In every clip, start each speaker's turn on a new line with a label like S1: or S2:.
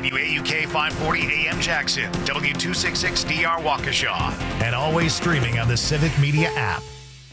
S1: WAUK 540 AM Jackson, W266DR Waukesha, and always streaming on the Civic Media app.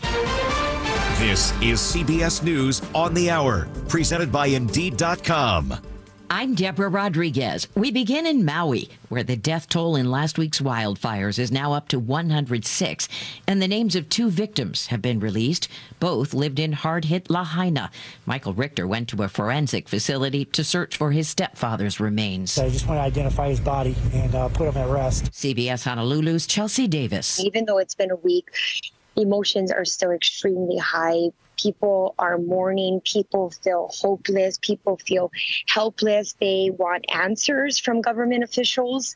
S2: This is CBS News on the Hour, presented by Indeed.com.
S3: I'm Deborah Rodriguez. We begin in Maui, where the death toll in last week's wildfires is now up to 106, and the names of 2 victims have been released. Both lived in hard-hit Lahaina. Michael Richter went to a forensic facility to search for his stepfather's remains.
S4: I just want to identify his body and put him at rest.
S3: CBS Honolulu's Chelsea Davis.
S5: Even though it's been a week, emotions are still extremely high. People are mourning. People feel hopeless. People feel helpless. They want answers from government officials.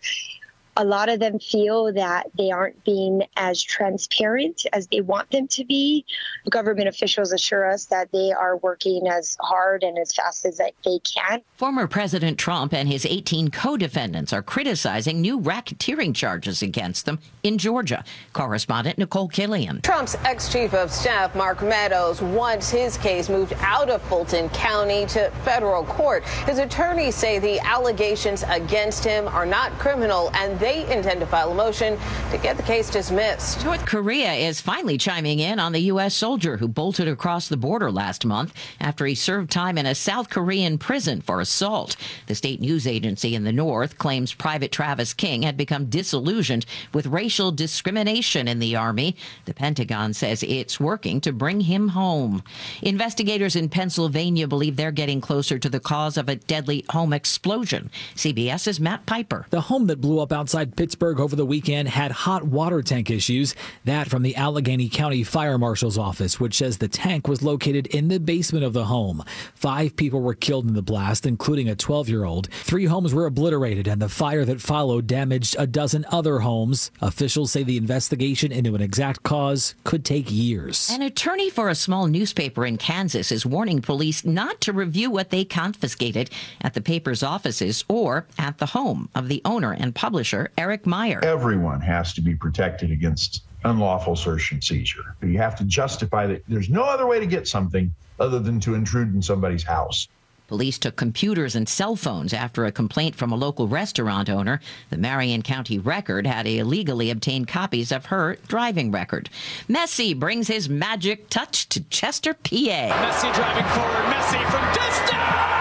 S5: A lot of them feel that they aren't being as transparent as they want them to be. Government officials assure us that they are working as hard and as fast as they can.
S3: Former President Trump and his 18 co-defendants are criticizing new racketeering charges against them in Georgia. Correspondent Nicole Killian.
S6: Trump's ex-chief of staff, Mark Meadows, wants his case moved out of Fulton County to federal court. His attorneys say the allegations against him are not criminal, and they intend to file a motion to get the case dismissed.
S3: North Korea is finally chiming in on the U.S. soldier who bolted across the border last month after he served time in a South Korean prison for assault. The state news agency in the North claims Private Travis King had become disillusioned with racial discrimination in the Army. The Pentagon says it's working to bring him home. Investigators in Pennsylvania believe they're getting closer to the cause of a deadly home explosion. CBS's Matt Piper.
S7: The home that blew up outside Pittsburgh over the weekend had hot water tank issues. That from the Allegheny County Fire Marshal's office, which says the tank was located in the basement of the home. 5 people were killed in the blast, including a 12-year-old. 3 homes were obliterated, and the fire that followed damaged a dozen other homes. Officials say the investigation into an exact cause could take years.
S3: An attorney for a small newspaper in Kansas is warning police not to review what they confiscated at the paper's offices or at the home of the owner and publisher, Eric Meyer.
S8: Everyone has to be protected against unlawful search and seizure. You have to justify that there's no other way to get something other than to intrude in somebody's house.
S3: Police took computers and cell phones after a complaint from a local restaurant owner. The Marion County Record had illegally obtained copies of her driving record. Messi brings his magic touch to Chester, PA.
S9: Messi driving forward. Messi from distance!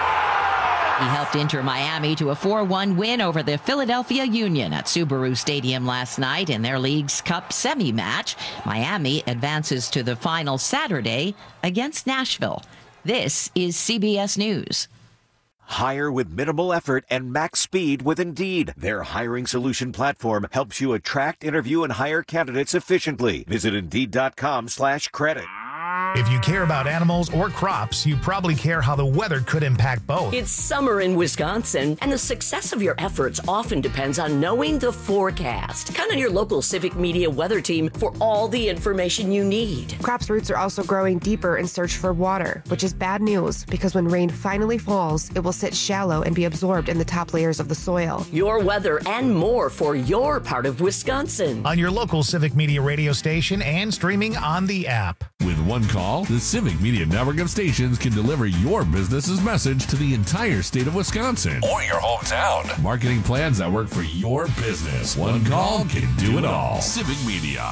S3: He helped Inter Miami to a 4-1 win over the Philadelphia Union at Subaru Stadium last night in their League's Cup semi-match. Miami advances to the final Saturday against Nashville. This is CBS News.
S2: Hire with minimal effort and max speed with Indeed. Their hiring solution platform helps you attract, interview, and hire candidates efficiently. Visit Indeed.com/credit.
S1: If you care about animals or crops, you probably care how the weather could impact both.
S10: It's summer in Wisconsin, and the success of your efforts often depends on knowing the forecast. Count on your local Civic Media weather team for all the information you need.
S11: Crops' roots are also growing deeper in search for water, which is bad news because when rain finally falls, it will sit shallow and be absorbed in the top layers of the soil.
S10: Your weather and more for your part of Wisconsin.
S1: On your local Civic Media radio station and streaming on the app.
S12: With one call, the Civic Media network of stations can deliver your business's message to the entire state of Wisconsin
S13: or your hometown.
S12: Marketing plans that work for your business. One call can do it all.
S13: Civic Media.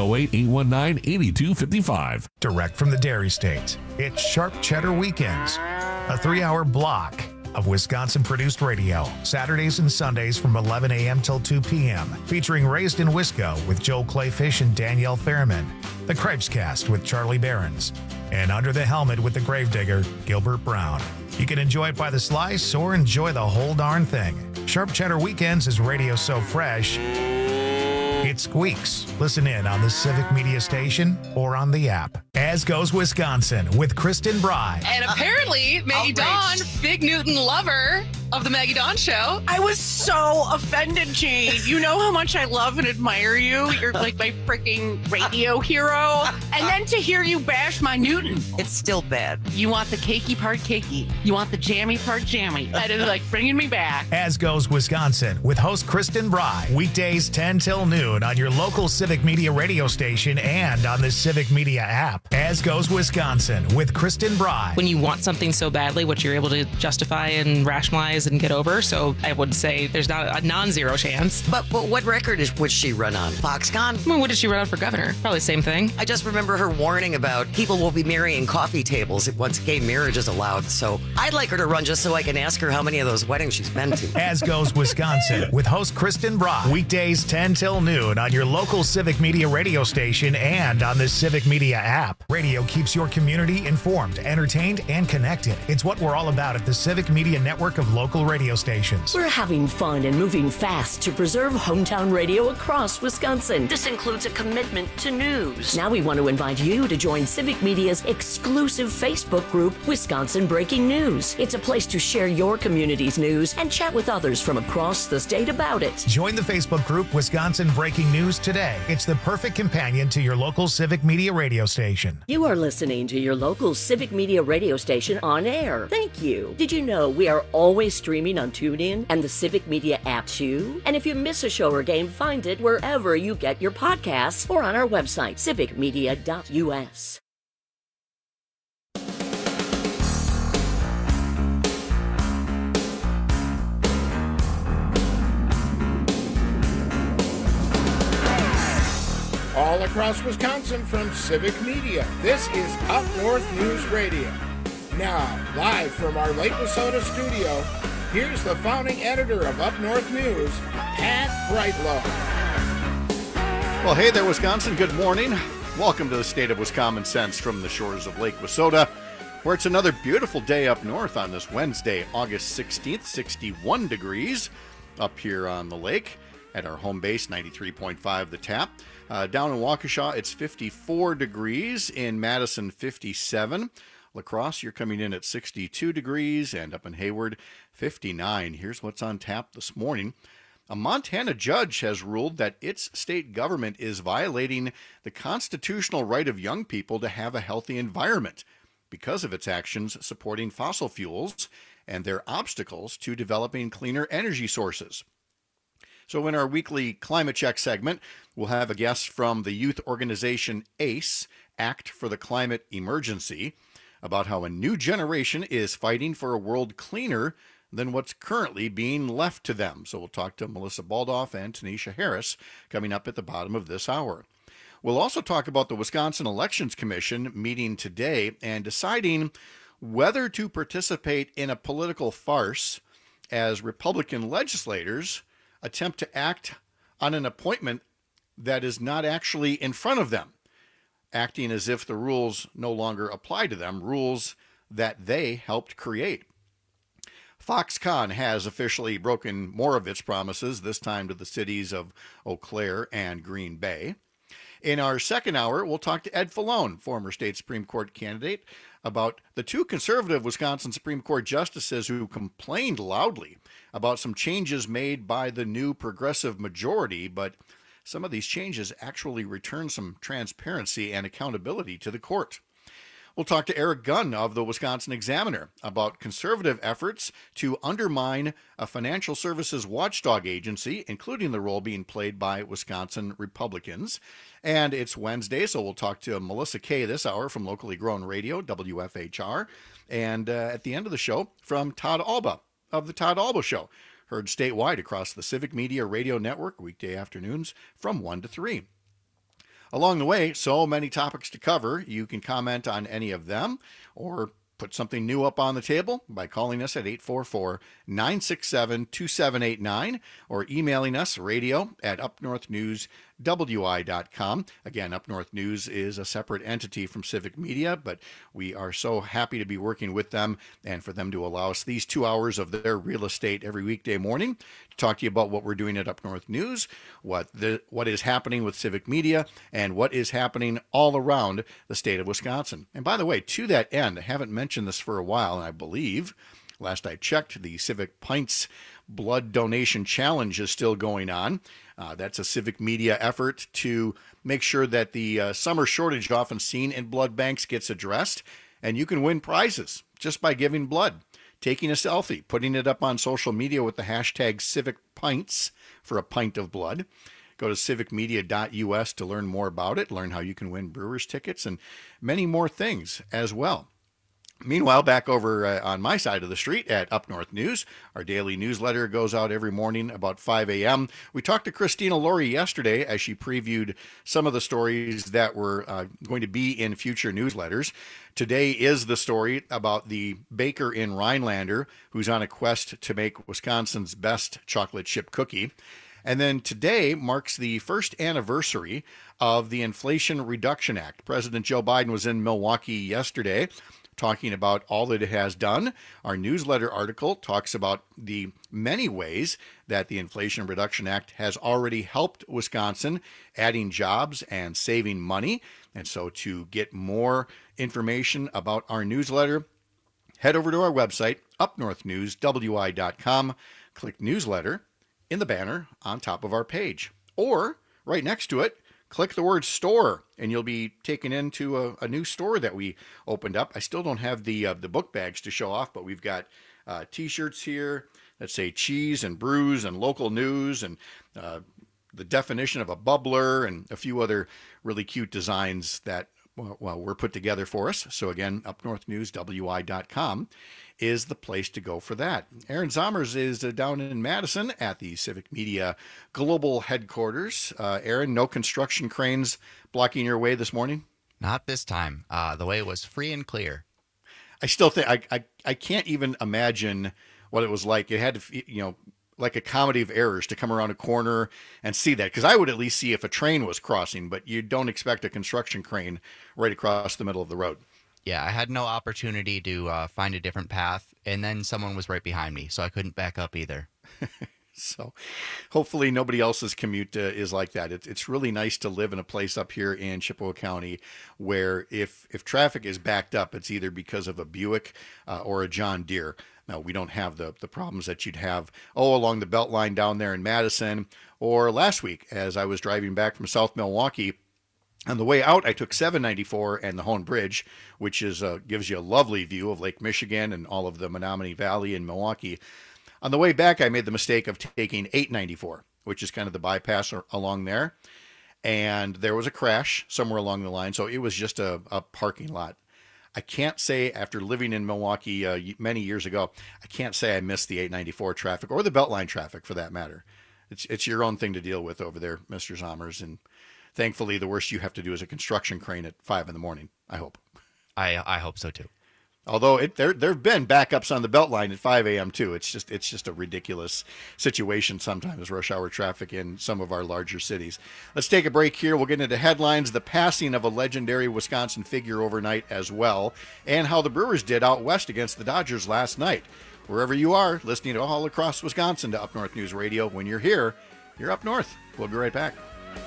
S12: 608-819-8255.
S1: Direct from the Dairy State, it's Sharp Cheddar Weekends, a 3-hour block of Wisconsin-produced radio, Saturdays and Sundays from 11 a.m. till 2 p.m., featuring Raised in Wisco with Joel Clayfish and Danielle Fairman, The Cripescast with Charlie Behrens, and Under the Helmet with the Gravedigger, Gilbert Brown. You can enjoy it by the slice or enjoy the whole darn thing. Sharp Cheddar Weekends is radio so fresh, it squeaks. Listen in on the Civic Media station or on the app. As Goes Wisconsin with Kristen Bry.
S14: And apparently, Maggie Dawn, Big Newton lover of the Maggie Dawn Show.
S15: I was so offended, Jane. You know how much I love and admire you. You're like my freaking radio hero. And then to hear you bash my Newton.
S16: It's still bad.
S15: You want the cakey part cakey. You want the jammy part jammy. That is like bringing me back.
S1: As Goes Wisconsin with host Kristen Bry. Weekdays 10 till noon on your local Civic Media radio station and on the Civic Media app. As Goes Wisconsin with Kristen Bry.
S17: When you want something so badly, what you're able to justify and rationalize
S14: ideas and get over. So I would say there's not a non-zero chance.
S16: But what record would she run on? Foxconn?
S14: I mean, what did she run on for governor? Probably the same thing.
S16: I just remember her warning about people will be marrying coffee tables once gay marriage is allowed. So I'd like her to run just so I can ask her how many of those weddings she's been to.
S1: As goes Wisconsin with host Kristen Brock. Weekdays 10 till noon on your local Civic Media radio station and on the Civic Media app. Radio keeps your community informed, entertained, and connected. It's what we're all about at the Civic Media network of local radio stations.
S10: We're having fun and moving fast to preserve hometown radio across Wisconsin. This includes a commitment to news. Now we want to invite you to join Civic Media's exclusive Facebook group, Wisconsin Breaking News. It's a place to share your community's news and chat with others from across the state about it.
S1: Join the Facebook group Wisconsin Breaking News today. It's the perfect companion to your local Civic Media radio station.
S10: You are listening to your local Civic Media radio station on air. Thank you. Did you know we are always streaming on TuneIn and the Civic Media app too? And if you miss a show or game, find it wherever you get your podcasts or on our website, civicmedia.us.
S17: All across Wisconsin from Civic Media, this is Up North News Radio. Now, live from our Lake Wissota studio, here's the founding editor of Up North News, Pat Brightlow.
S18: Well, hey there, Wisconsin. Good morning. Welcome to the State of Wisconsin Sense from the shores of Lake Wissota, where it's another beautiful day up north on this Wednesday, August 16th, 61 degrees up here on the lake at our home base, 93.5 The Tap. Down in Waukesha, it's 54 degrees. In Madison, 57. La Crosse, you're coming in at 62 degrees. And up in Hayward, 59. Here's what's on tap this morning. A Montana judge has ruled that its state government is violating the constitutional right of young people to have a healthy environment because of its actions supporting fossil fuels and their obstacles to developing cleaner energy sources. So in our weekly Climate Check segment, we'll have a guest from the youth organization ACE, Act for the Climate Emergency, about how a new generation is fighting for a world cleaner than what's currently being left to them. So we'll talk to Melissa Baldoff and Tanisha Harris coming up at the bottom of this hour. We'll also talk about the Wisconsin Elections Commission meeting today and deciding whether to participate in a political farce as Republican legislators attempt to act on an appointment that is not actually in front of them, acting as if the rules no longer apply to them, rules that they helped create. Foxconn has officially broken more of its promises, this time to the cities of Eau Claire and Green Bay. In our second hour, we'll talk to Ed Falone, former state Supreme Court candidate, about the two conservative Wisconsin Supreme Court justices who complained loudly about some changes made by the new progressive majority, but some of these changes actually return some transparency and accountability to the court. We'll talk to Eric Gunn of the Wisconsin Examiner about conservative efforts to undermine a financial services watchdog agency, including the role being played by Wisconsin Republicans. And it's Wednesday, so we'll talk to Melissa Kay this hour from Locally Grown Radio, WFHR. And at the end of the show, from Todd Alba of The Todd Alba Show, heard statewide across the Civic Media Radio Network, weekday afternoons from 1 to 3. Along the way, so many topics to cover. You can comment on any of them or put something new up on the table by calling us at 844-967-2789 or emailing us radio@upnorthnewswi.com. Again, Up North News is a separate entity from Civic Media, but we are so happy to be working with them and for them to allow us these 2 hours of their real estate every weekday morning to talk to you about what we're doing at Up North News, what is happening with Civic Media, and what is happening all around the state of Wisconsin. And by the way, to that end, I haven't mentioned this for a while, and I believe, last I checked, the Civic Pints Blood Donation Challenge is still going on. That's a Civic Media effort to make sure that the summer shortage often seen in blood banks gets addressed, and you can win prizes just by giving blood, taking a selfie, putting it up on social media with the hashtag CivicPints for a pint of blood. Go to civicmedia.us to learn more about it, learn how you can win Brewers tickets, and many more things as well. Meanwhile, back over on my side of the street at Up North News, our daily newsletter goes out every morning about 5 a.m. We talked to Christina Laurie yesterday as she previewed some of the stories that were going to be in future newsletters. Today is the story about the baker in Rhinelander who's on a quest to make Wisconsin's best chocolate chip cookie. And then today marks the first anniversary of the Inflation Reduction Act. President Joe Biden was in Milwaukee yesterday talking about all that it has done. Our newsletter article talks about the many ways that the Inflation Reduction Act has already helped Wisconsin, adding jobs and saving money. And so to get more information about our newsletter, head over to our website, upnorthnewswi.com, click newsletter in the banner on top of our page. Or right next to it, click the word store, and you'll be taken into a new store that we opened up. I still don't have the book bags to show off, but we've got T-shirts here that say cheese and brews and local news and the definition of a bubbler and a few other really cute designs that were put together for us. So again, upnorthnewswi.com is the place to go for that. Aaron Zommers is down in Madison at the Civic Media Global Headquarters. Aaron, no construction cranes blocking your way this morning?
S19: Not this time. The way was free and clear.
S18: I still think I can't even imagine what it was like. It had to, like a comedy of errors to come around a corner and see that, because I would at least see if a train was crossing, but you don't expect a construction crane right across the middle of the road.
S19: Yeah, I had no opportunity to find a different path, and then someone was right behind me, so I couldn't back up either.
S18: So hopefully nobody else's commute is like that. It's really nice to live in a place up here in Chippewa County where if traffic is backed up, it's either because of a Buick or a John Deere. Now, we don't have the problems that you'd have, along the Beltline down there in Madison, or last week as I was driving back from South Milwaukee. On the way out, I took 794 and the Hone Bridge, which is gives you a lovely view of Lake Michigan and all of the Menominee Valley in Milwaukee. On the way back, I made the mistake of taking 894, which is kind of the bypass along there. And there was a crash somewhere along the line, so it was just a parking lot. I can't say, after living in Milwaukee many years ago, I can't say I missed the 894 traffic or the Beltline traffic for that matter. It's your own thing to deal with over there, Mr. Zommers, and thankfully, the worst you have to do is a construction crane at 5 in the morning, I hope.
S19: I hope so, too.
S18: Although there have been backups on the Beltline at 5 a.m., too. It's just a ridiculous situation sometimes, rush hour traffic in some of our larger cities. Let's take a break here. We'll get into headlines, the passing of a legendary Wisconsin figure overnight as well, and how the Brewers did out west against the Dodgers last night. Wherever you are, listening to all across Wisconsin to Up North News Radio, when you're here, you're up north. We'll be right back.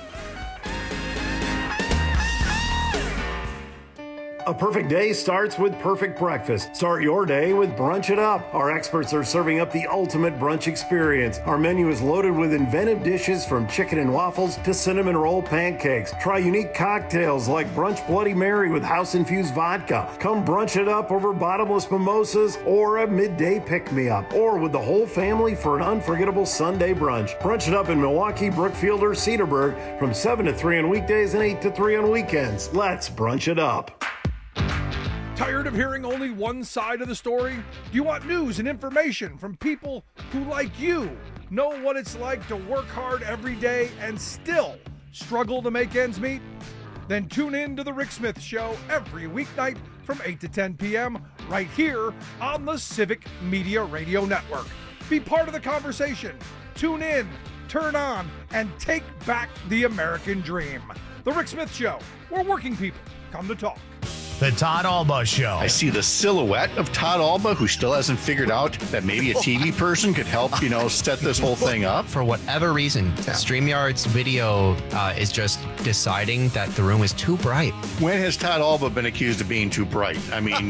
S20: A perfect day starts with perfect breakfast. Start your day with Brunch It Up. Our experts are serving up the ultimate brunch experience. Our menu is loaded with inventive dishes from chicken and waffles to cinnamon roll pancakes. Try unique cocktails like Brunch Bloody Mary with house-infused vodka. Come brunch it up over bottomless mimosas or a midday pick-me-up, or with the whole family for an unforgettable Sunday brunch. Brunch It Up in Milwaukee, Brookfield, or Cedarburg from 7 to 3 on weekdays and 8 to 3 on weekends. Let's brunch it up.
S21: Tired of hearing only one side of the story? Do you want news and information from people who, like you, know what it's like to work hard every day and still struggle to make ends meet? Then tune in to The Rick Smith Show every weeknight from 8 to 10 p.m. right here on the Civic Media Radio Network. Be part of the conversation. Tune in, turn on, and take back the American dream. The Rick Smith Show, where working people come to talk.
S1: The Todd Alba Show.
S18: I see the silhouette of Todd Alba, who still hasn't figured out that maybe a TV person could help, set this whole thing up.
S19: For whatever reason, StreamYard's video is just deciding that the room is too bright.
S18: When has Todd Alba been accused of being too bright? I mean,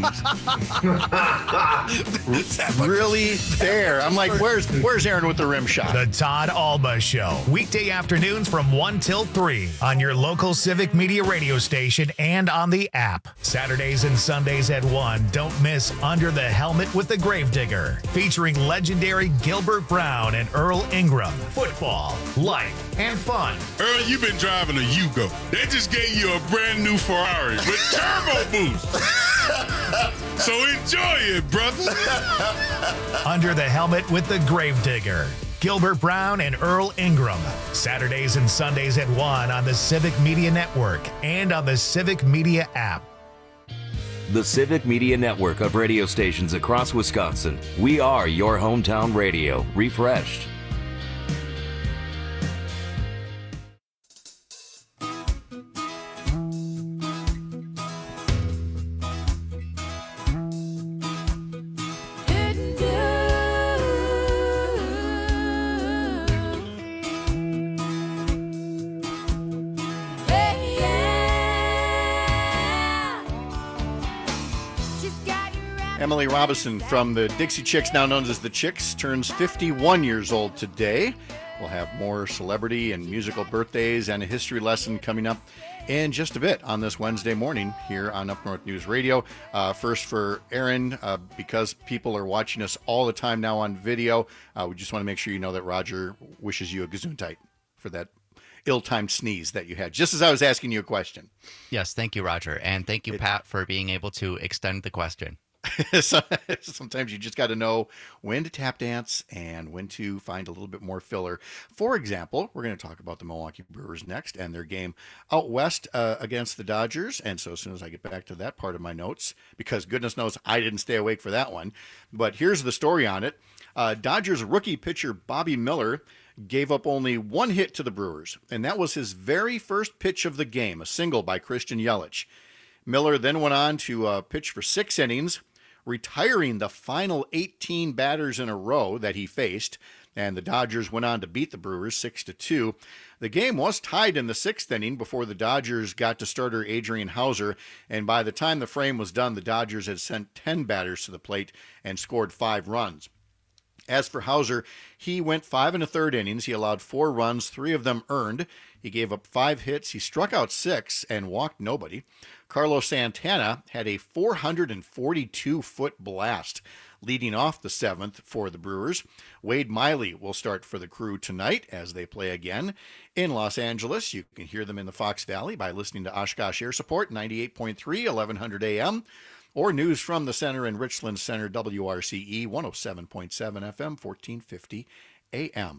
S18: really there. I'm like, where's Aaron with the rim shot?
S1: The Todd Alba Show. Weekday afternoons from 1 till 3 on your local Civic Media radio station and on the app. Saturdays and Sundays at 1, don't miss Under the Helmet with the Gravedigger, featuring legendary Gilbert Brown and Earl Ingram. Football, life, and fun.
S22: Earl, you've been driving a Yugo. They just gave you a brand new Ferrari with turbo boost.
S13: So enjoy it, brother.
S1: Under the Helmet with the Gravedigger. Gilbert Brown and Earl Ingram. Saturdays and Sundays at 1 on the Civic Media Network and on the Civic Media app.
S4: The Civic Media Network of radio stations across Wisconsin. We are your hometown radio, refreshed.
S18: Emily Robinson from the Dixie Chicks, now known as the Chicks, turns 51 years old today. We'll have more celebrity and musical birthdays and a history lesson coming up in just a bit on this Wednesday morning here on Up North News Radio. First for Aaron, because people are watching us all the time now on video, we just want to make sure you know that Roger wishes you a gesundheit for that ill-timed sneeze that you had, just as I was asking you a question.
S19: Yes, thank you, Roger. And thank you, Pat, for being able to extend the question.
S18: Sometimes you just got to know when to tap dance and when to find a little bit more filler. For example, we're going to talk about the Milwaukee Brewers next and their game out west against the Dodgers. And so as soon as I get back to that part of my notes, because goodness knows I didn't stay awake for that one, but here's the story on it. Dodgers rookie pitcher Bobby Miller gave up only one hit to the Brewers, and that was his very first pitch of the game, a single by Christian Yelich. Miller then went on to pitch for 6 innings, retiring the final 18 batters in a row that he faced, and the Dodgers went on to beat the Brewers 6-2. The game was tied in the 6th inning before the Dodgers got to starter Adrian Hauser, and by the time the frame was done, the Dodgers had sent 10 batters to the plate and scored 5 runs. As for Hauser, he went 5 1/3 innings. He allowed 4 runs, 3 of them earned. He gave up 5 hits. He struck out 6 and walked nobody. Carlos Santana had a 442-foot blast leading off the 7th for the Brewers. Wade Miley will start for the Crew tonight as they play again in Los Angeles. You can hear them in the Fox Valley by listening to Oshkosh Air Support, 98.3, 1100 AM. Or News from the Center in Richland Center, WRCE 107.7 FM, 1450 AM.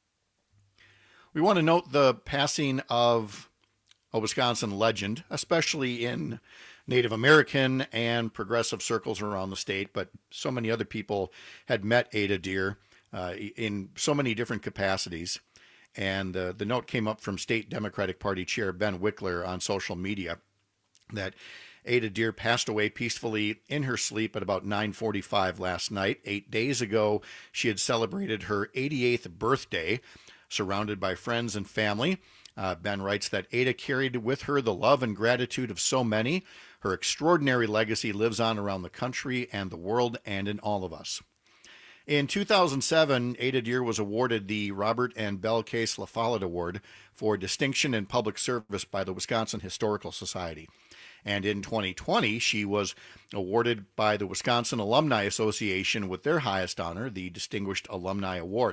S18: We want to note the passing of a Wisconsin legend, especially in Native American and progressive circles around the state, but so many other people had met Ada Deer in so many different capacities. And the note came up from State Democratic Party Chair Ben Wickler on social media that Ada Deer passed away peacefully in her sleep at about 9:45 last night. 8 days ago, she had celebrated her 88th birthday, surrounded by friends and family. Ben writes that Ada carried with her the love and gratitude of so many. Her extraordinary legacy lives on around the country and the world and in all of us. In 2007, Ada Deer was awarded the Robert and Belle Case La Follette Award for Distinction in Public Service by the Wisconsin Historical Society. And in 2020, she was awarded by the Wisconsin Alumni Association with their highest honor, the Distinguished Alumni Award.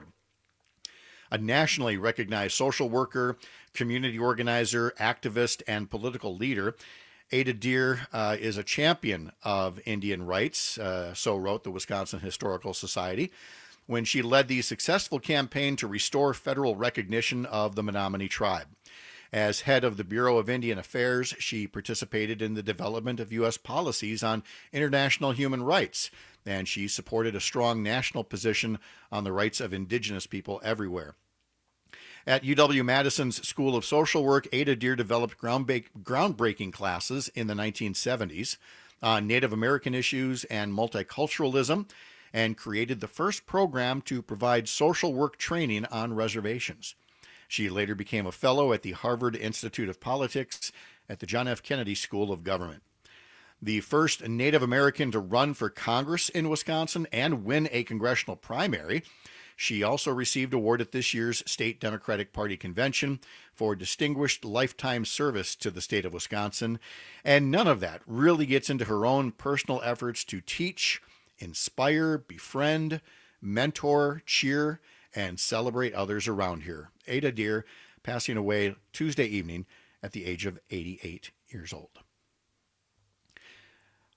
S18: A nationally recognized social worker, community organizer, activist, and political leader, Ada Deer is a champion of Indian rights, so wrote the Wisconsin Historical Society, when she led the successful campaign to restore federal recognition of the Menominee tribe. As head of the Bureau of Indian Affairs, she participated in the development of U.S. policies on international human rights, and she supported a strong national position on the rights of indigenous people everywhere. At UW-Madison's School of Social Work, Ada Deer developed groundbreaking classes in the 1970s on Native American issues and multiculturalism, and created the first program to provide social work training on reservations. She later became a fellow at the Harvard Institute of Politics at the John F. Kennedy School of Government. The first Native American to run for Congress in Wisconsin and win a congressional primary, she also received an award at this year's State Democratic Party Convention for distinguished lifetime service to the state of Wisconsin. And none of that really gets into her own personal efforts to teach, inspire, befriend, mentor, cheer, and celebrate others around here. Ada Deer passing away Tuesday evening at the age of 88 years old.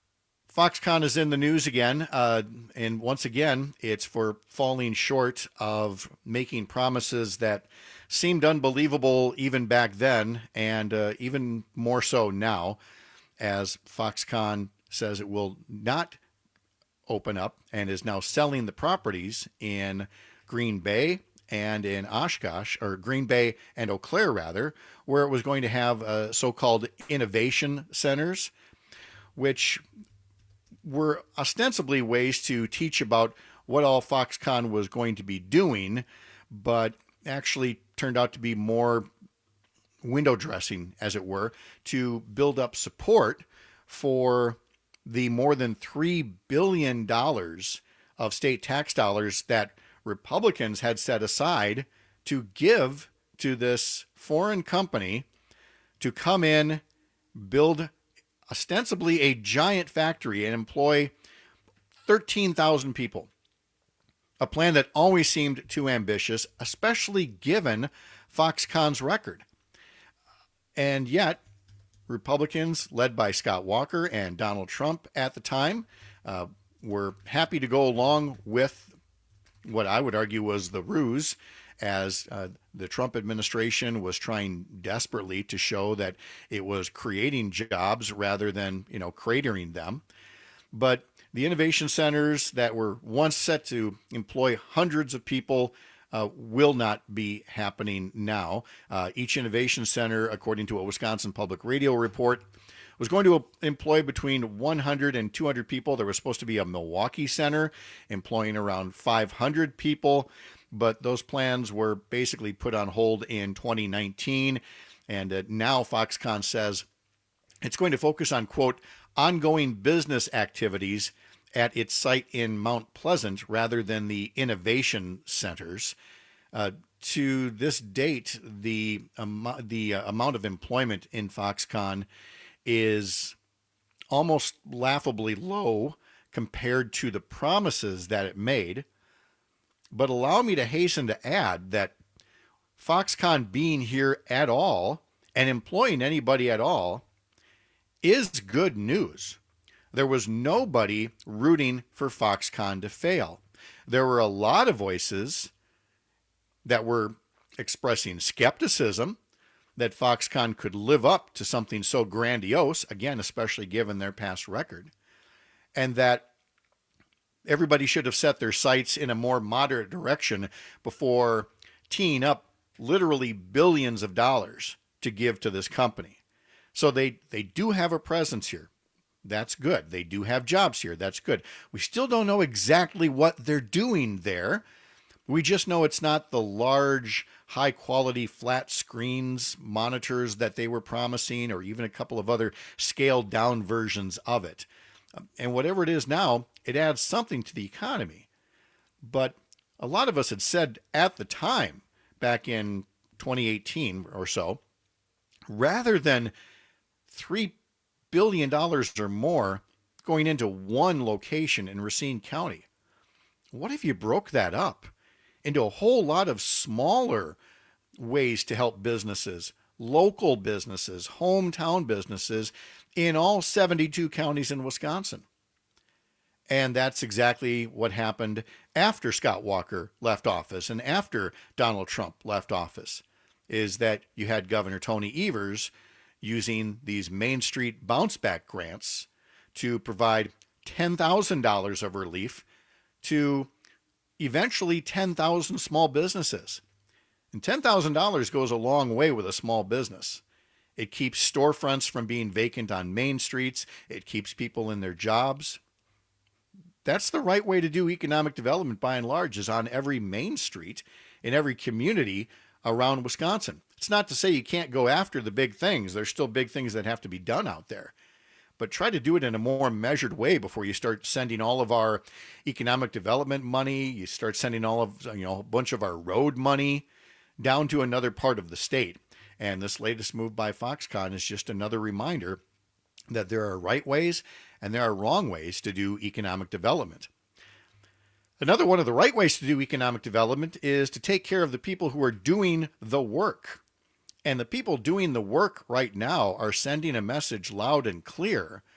S18: Foxconn is in the news again, and once again, it's for falling short of making promises that seemed unbelievable even back then, and even more so now, as Foxconn says it will not open up and is now selling the properties in Green Bay and in Oshkosh, or Green Bay and Eau Claire, rather, where it was going to have so-called innovation centers, which were ostensibly ways to teach about what all Foxconn was going to be doing, but actually turned out to be more window dressing, as it were, to build up support for the more than $3 billion of state tax dollars that Republicans had set aside to give to this foreign company to come in, build ostensibly a giant factory and employ 13,000 people. A plan that always seemed too ambitious, especially given Foxconn's record. And yet, Republicans, led by Scott Walker and Donald Trump at the time, were happy to go along with what I would argue was the ruse, as the Trump administration was trying desperately to show that it was creating jobs rather than, cratering them. But the innovation centers that were once set to employ hundreds of people will not be happening now. Each innovation center, according to a Wisconsin Public Radio report, was going to employ between 100 and 200 people. There was supposed to be a Milwaukee center employing around 500 people, but those plans were basically put on hold in 2019. And now Foxconn says it's going to focus on, quote, ongoing business activities at its site in Mount Pleasant rather than the innovation centers. To this date, the amount of employment in Foxconn is almost laughably low compared to the promises that it made. But allow me to hasten to add that Foxconn being here at all and employing anybody at all is good news. There was nobody rooting for Foxconn to fail. There were a lot of voices that were expressing skepticism that Foxconn could live up to something so grandiose, again, especially given their past record, and that everybody should have set their sights in a more moderate direction before teeing up literally billions of dollars to give to this company. So they do have a presence here. That's good. They do have jobs here. That's good. We still don't know exactly what they're doing there. We just know it's not the large, high-quality flat screens monitors that they were promising, or even a couple of other scaled-down versions of it. And whatever it is now, it adds something to the economy. But a lot of us had said at the time, back in 2018 or so, rather than $3 billion or more going into one location in Racine County, what if you broke that up into a whole lot of smaller ways to help businesses, local businesses, hometown businesses in all 72 counties in Wisconsin? And that's exactly what happened after Scott Walker left office and after Donald Trump left office, is that you had Governor Tony Evers using these Main Street bounce back grants to provide $10,000 of relief to eventually 10,000 small businesses. And $10,000 goes a long way with a small business. It keeps storefronts from being vacant on main streets. It keeps people in their jobs. That's the right way to do economic development by and large, is on every main street in every community around Wisconsin. It's not to say you can't go after the big things. There's still big things that have to be done out there. But try to do it in a more measured way before you start sending all of our economic development money. You start sending all of, a bunch of our road money down to another part of the state. And this latest move by Foxconn is just another reminder that there are right ways and there are wrong ways to do economic development. Another one of the right ways to do economic development is to take care of the people who are doing the work. And the people doing the work right now are sending a message loud and clear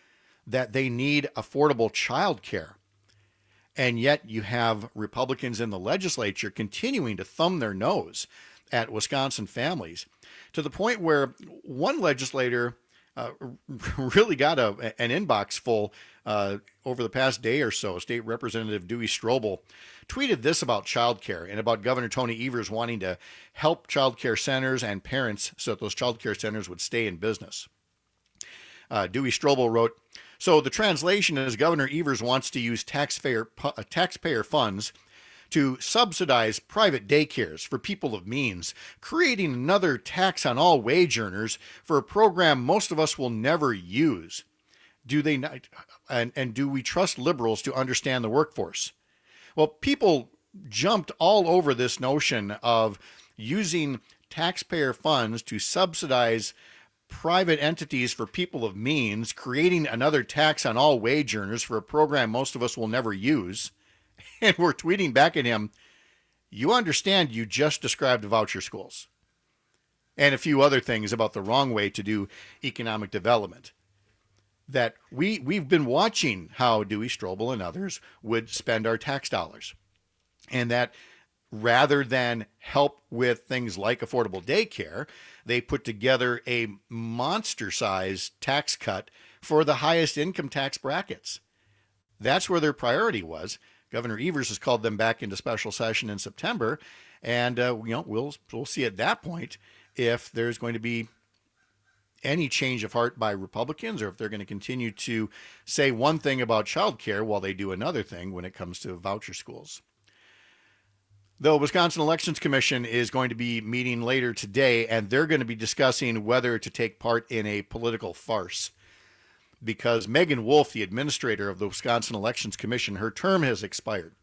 S18: that they need affordable child care. And yet you have Republicans in the legislature continuing to thumb their nose at Wisconsin families, to the point where one legislator really got an inbox full over the past day or so. State Representative Dewey Strobel tweeted this about child care and about Governor Tony Evers wanting to help child care centers and parents so that those child care centers would stay in business. Dewey Strobel wrote, "So the translation is Governor Evers wants to use taxpayer funds to subsidize private daycares for people of means, creating another tax on all wage earners for a program most of us will never use. Do they not, and do we trust liberals to understand the workforce?" Well, people jumped all over this notion of using taxpayer funds to subsidize private entities for people of means, creating another tax on all wage earners for a program most of us will never use. And we're tweeting back at him, "You understand you just described voucher schools," and a few other things about the wrong way to do economic development. That we've been watching how Dewey Strobel and others would spend our tax dollars, and that rather than help with things like affordable daycare, they put together a monster-sized tax cut for the highest income tax brackets. That's where their priority was. Governor Evers has called them back into special session in September, and we'll see at that point if there's going to be any change of heart by Republicans, or if they're going to continue to say one thing about child care while they do another thing when it comes to voucher schools. The Wisconsin Elections Commission is going to be meeting later today, and they're going to be discussing whether to take part in a political farce. Because Megan Wolf, the administrator of the Wisconsin Elections Commission, her term has expired.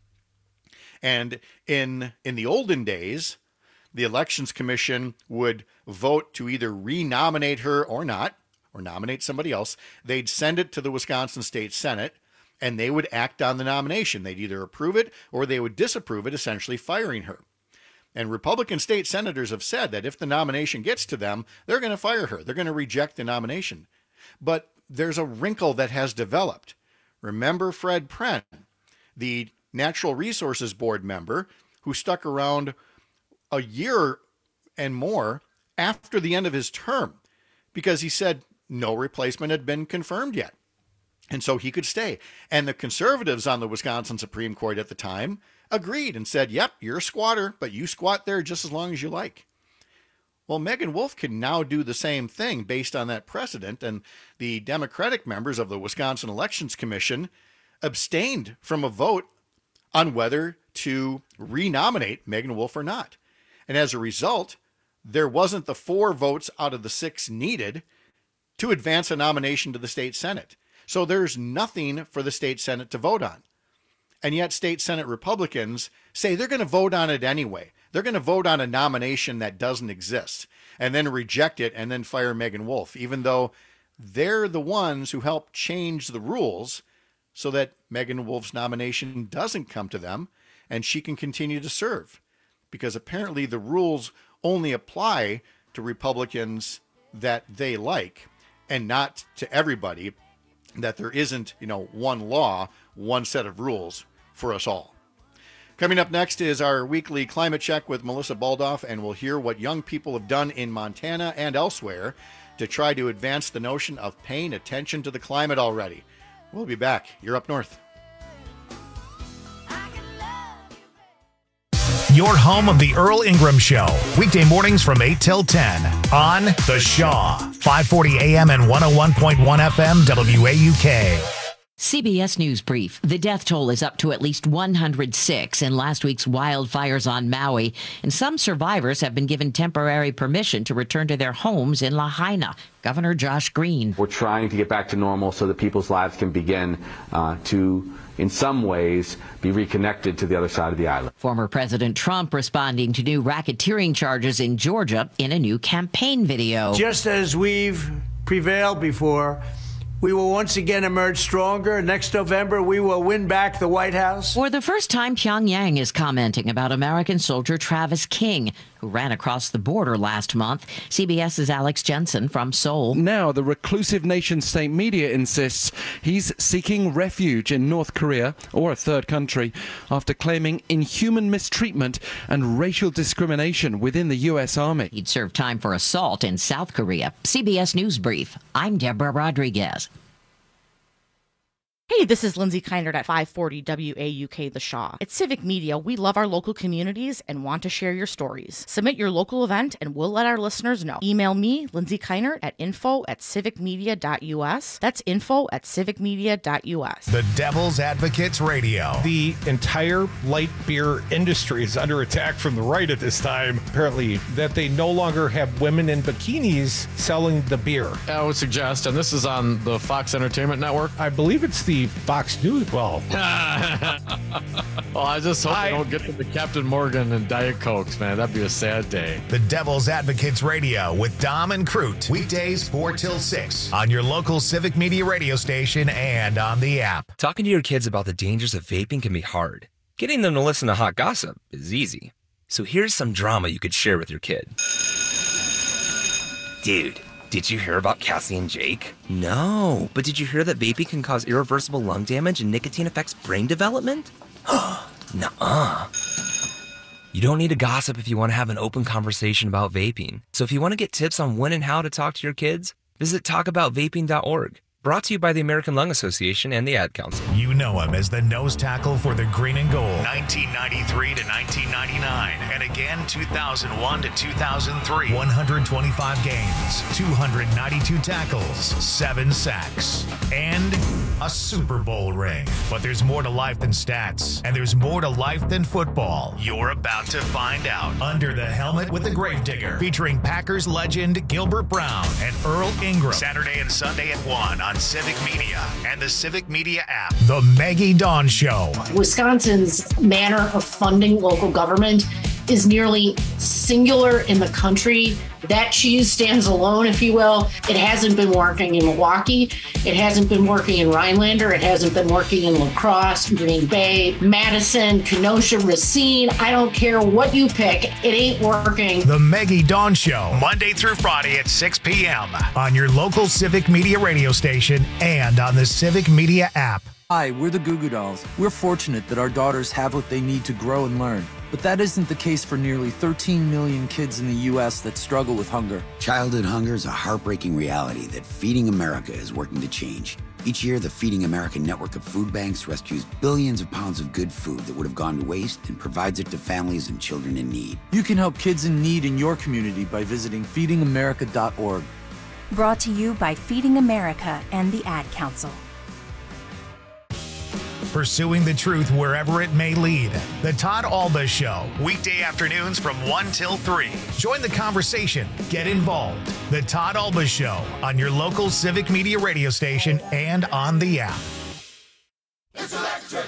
S18: And in the olden days, the Elections Commission would vote to either renominate her or not, or nominate somebody else. They'd send it to the Wisconsin State Senate, and they would act on the nomination. They'd either approve it or they would disapprove it, essentially firing her. And Republican state senators have said that if the nomination gets to them, they're going to fire her. They're going to reject the nomination. But there's a wrinkle that has developed. Remember Fred Pren, the Natural Resources Board member who stuck around a year and more after the end of his term because he said no replacement had been confirmed yet. And so he could stay. And the conservatives on the Wisconsin Supreme Court at the time agreed and said, "Yep, you're a squatter, but you squat there just as long as you like." Well, Megan Wolf can now do the same thing based on that precedent, and the Democratic members of the Wisconsin Elections Commission abstained from a vote on whether to renominate Megan Wolf or not. And as a result, there wasn't the 4 votes out of the 6 needed to advance a nomination to the state Senate. So there's nothing for the state Senate to vote on. And yet state Senate Republicans say they're going to vote on it anyway. They're going to vote on a nomination that doesn't exist and then reject it and then fire Megan Wolf, even though they're the ones who helped change the rules so that Megan Wolf's nomination doesn't come to them and she can continue to serve. Because apparently the rules only apply to Republicans that they like and not to everybody, that there isn't, one law, one set of rules for us all. Coming up next is our weekly climate check with Melissa Baldoff, and we'll hear what young people have done in Montana and elsewhere to try to advance the notion of paying attention to the climate already. We'll be back. You're Up North.
S1: Your home of the Earl Ingram Show. Weekday mornings from 8 till 10 on The Shaw. 540 AM and 101.1 FM WAUK.
S3: CBS News Brief. The death toll is up to at least 106 in last week's wildfires on Maui, and some survivors have been given temporary permission to return to their homes in Lahaina. Governor Josh Green.
S5: We're trying to get back to normal so that people's lives can begin to, in some ways, be reconnected to the other side of the island.
S3: Former President Trump responding to new racketeering charges in Georgia in a new campaign video.
S22: Just as we've prevailed before, we will once again emerge stronger. Next November, we will win back the White House.
S3: For the first time, Pyongyang is commenting about American soldier Travis King. who ran across the border last month. CBS's Alex Jensen from Seoul.
S6: Now, the reclusive nation-state media insists he's seeking refuge in North Korea or a third country after claiming inhuman mistreatment and racial discrimination within the U.S. Army.
S3: He'd served time for assault in South Korea. CBS News Brief. I'm Deborah Rodriguez.
S7: Hey, this is Lindsay Keinert at 540 WAUK The Shaw. At Civic Media, we love our local communities and want to share your stories. Submit your local event and we'll let our listeners know. Email me, Lindsay Keinert, at info@civicmedia.us. That's info@civicmedia.us.
S1: The Devil's Advocates Radio.
S23: The entire light beer industry is under attack from the right at this time. Apparently, that they no longer have women in bikinis selling the beer.
S24: I would suggest, and this is on the Fox Entertainment Network.
S23: I believe it's the Fox News. Well,
S24: I just hope they don't get to the Captain Morgan and Diet Cokes, man. That'd be a sad day.
S1: The Devil's Advocates Radio with Dom and Crute. Weekdays 4 till 6 on your local Civic Media radio station and on the app.
S25: Talking to your kids about the dangers of vaping can be hard. Getting them to listen to hot gossip is easy. So here's some drama you could share with your kid. Dude, did you hear about Cassie and Jake? No, but did you hear that vaping can cause irreversible lung damage and nicotine affects brain development? Nuh-uh. You don't need to gossip if you want to have an open conversation about vaping. So if you want to get tips on when and how to talk to your kids, visit talkaboutvaping.org. Brought to you by the American Lung Association and the Ad Council.
S1: You know him as the nose tackle for the Green and Gold, 1993 to 1999, and again 2001 to 2003. 125 games, 292 tackles, 7 sacks, and a Super Bowl ring. But there's more to life than stats, and there's more to life than football. You're about to find out. Under the Helmet with the Gravedigger, featuring Packers legend Gilbert Brown and Earl Ingram. Saturday and Sunday at 1 on Civic Media and the Civic Media app. The Maggie Dawn Show.
S26: Wisconsin's manner of funding local government is nearly singular in the country. That cheese stands alone, if you will. It hasn't been working in Milwaukee. It hasn't been working in Rhinelander. It hasn't been working in La Crosse, Green Bay, Madison, Kenosha, Racine. I don't care what you pick. It ain't working.
S1: The Maggie Dawn Show, Monday through Friday at 6 p.m. on your local Civic Media radio station and on the Civic Media app.
S27: Hi, we're the Goo Goo Dolls. We're fortunate that our daughters have what they need to grow and learn. But that isn't the case for nearly 13 million kids in the U.S. that struggle with hunger.
S28: Childhood hunger is a heartbreaking reality that Feeding America is working to change. Each year, the Feeding America network of food banks rescues billions of pounds of good food that would have gone to waste and provides it to families and children in need.
S27: You can help kids in need in your community by visiting feedingamerica.org.
S29: Brought to you by Feeding America and the Ad Council.
S1: Pursuing the truth wherever it may lead. The Todd Alba Show, weekday afternoons from 1 till 3. Join the conversation. Get involved. The Todd Alba Show on your local Civic Media radio station and on the app.
S17: It's electric.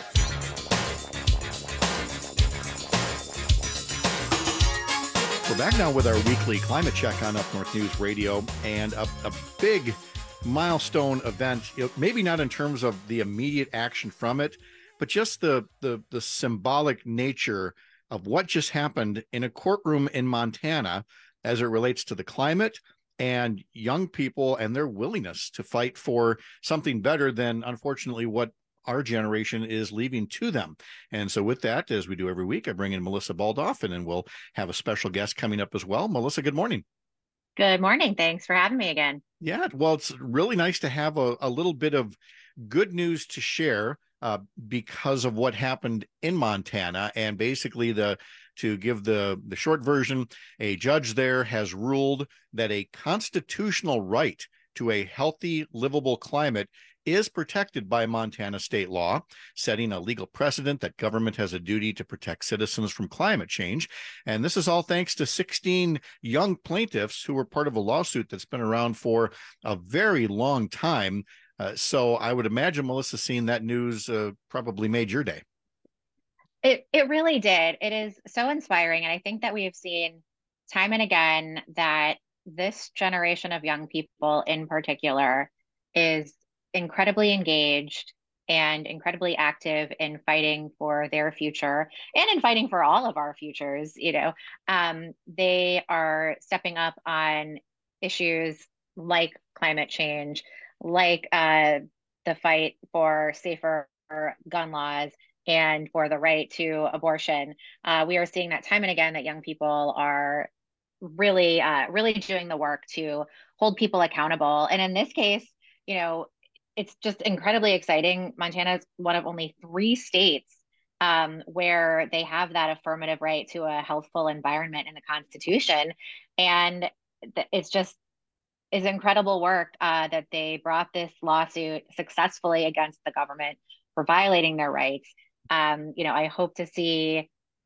S18: We're back now with our weekly climate check on Up North News Radio, and a big milestone event, maybe not in terms of the immediate action from it, but just the symbolic nature of what just happened in a courtroom in Montana as it relates to the climate and young people and their willingness to fight for something better than, unfortunately, what our generation is leaving to them. And so with that, as we do every week, I bring in Melissa Baldoff, and we'll have a special guest coming up as well. Melissa, good morning.
S30: Good morning. Thanks for having me again. Yeah,
S18: well, it's really nice to have a little bit of good news to share because of what happened in Montana. And basically, to give the short version, a judge there has ruled that a constitutional right to a healthy, livable climate is protected by Montana state law, setting a legal precedent that government has a duty to protect citizens from climate change. And this is all thanks to 16 young plaintiffs who were part of a lawsuit that's been around for a very long time. So I would imagine, Melissa, seeing that news probably made your day.
S30: It really did. It is so inspiring. And I think that we have seen time and again that this generation of young people in particular is incredibly engaged and incredibly active in fighting for their future and in fighting for all of our futures. They are stepping up on issues like climate change, like the fight for safer gun laws and for the right to abortion. We are seeing that time and again that young people are really doing the work to hold people accountable. And in this case, it's just incredibly exciting. Montana is one of only 3 states where they have that affirmative right to a healthful environment in the Constitution. And it's incredible work that they brought this lawsuit successfully against the government for violating their rights. I hope to see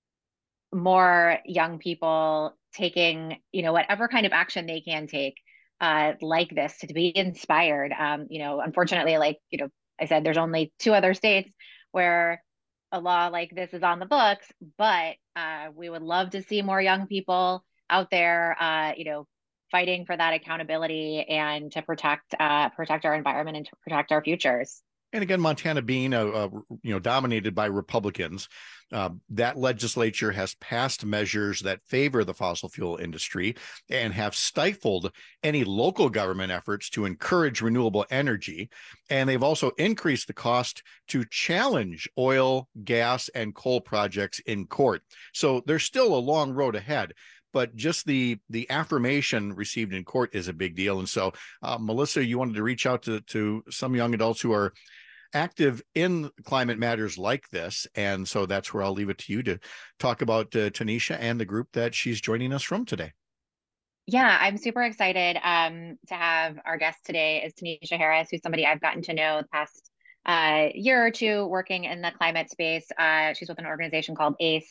S30: more young people taking, whatever kind of action they can take like this to be inspired. Unfortunately, I said, there's only 2 other states where a law like this is on the books, but we would love to see more young people out there, fighting for that accountability and to protect our environment and to protect our futures.
S18: And again, Montana being dominated by Republicans, that legislature has passed measures that favor the fossil fuel industry and have stifled any local government efforts to encourage renewable energy. And they've also increased the cost to challenge oil, gas, and coal projects in court. So there's still a long road ahead. But just the affirmation received in court is a big deal. And so, Melissa, you wanted to reach out to some young adults who are active in climate matters like this. And so that's where I'll leave it to you to talk about Tanisha and the group that she's joining us from today.
S30: Yeah, I'm super excited to have our guest today is Tanisha Harris, who's somebody I've gotten to know the past year or 2 working in the climate space. She's with an organization called ACE.